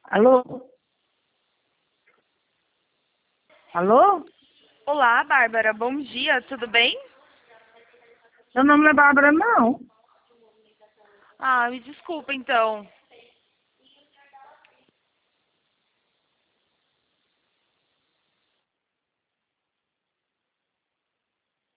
Alô? Alô? Olá, Bárbara. Bom dia, tudo bem? Meu nome não é Bárbara, não. Ah, me desculpa então.